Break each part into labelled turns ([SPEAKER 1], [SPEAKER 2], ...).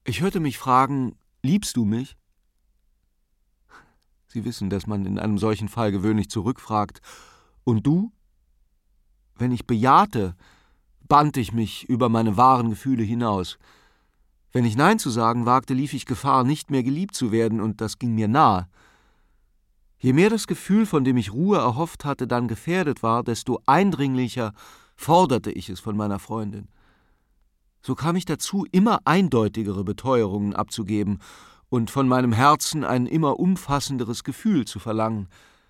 [SPEAKER 1] Ich hörte mich fragen, liebst du mich? Sie wissen, dass man in einem solchen Fall gewöhnlich zurückfragt. Und du? Wenn ich bejahte, band ich mich über meine wahren Gefühle hinaus. Wenn ich Nein zu sagen wagte, lief ich Gefahr, nicht mehr geliebt zu werden, und das ging mir nahe. Je mehr das Gefühl, von dem ich Ruhe erhofft hatte, dann gefährdet war, desto eindringlicher forderte ich es von meiner Freundin. So kam ich dazu, immer eindeutigere Beteuerungen abzugeben und von meinem Herzen ein immer umfassenderes Gefühl zu verlangen.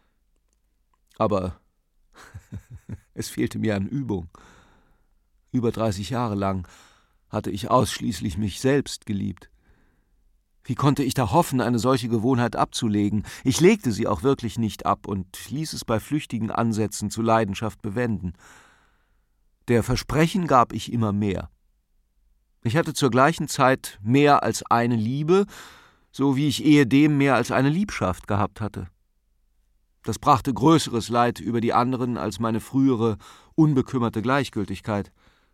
[SPEAKER 1] Aber es fehlte mir an Übung. Über 30 Jahre lang hatte ich ausschließlich mich selbst geliebt. Wie konnte ich da hoffen, eine solche Gewohnheit abzulegen? Ich legte sie auch wirklich nicht ab und ließ es bei flüchtigen Ansätzen zu Leidenschaft bewenden. Der Versprechen gab ich immer mehr. Ich hatte zur gleichen Zeit mehr als eine Liebe, so wie ich ehedem mehr als eine Liebschaft gehabt hatte. Das brachte größeres Leid über die anderen als meine frühere, unbekümmerte Gleichgültigkeit.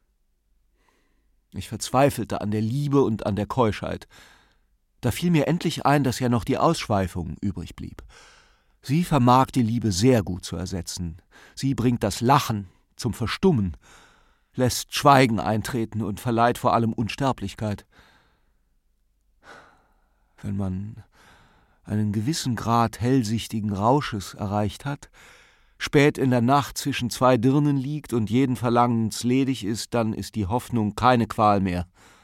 [SPEAKER 1] Ich verzweifelte an der Liebe und an der Keuschheit. Da fiel mir endlich ein, dass ja noch die Ausschweifung übrig blieb. Sie vermag die Liebe sehr gut zu ersetzen. Sie bringt das Lachen zum Verstummen, lässt Schweigen eintreten und verleiht vor allem Unsterblichkeit. Wenn man einen gewissen Grad hellsichtigen Rausches erreicht hat, spät in der Nacht zwischen zwei Dirnen liegt und jeden Verlangens ledig ist, dann ist die Hoffnung keine Qual mehr.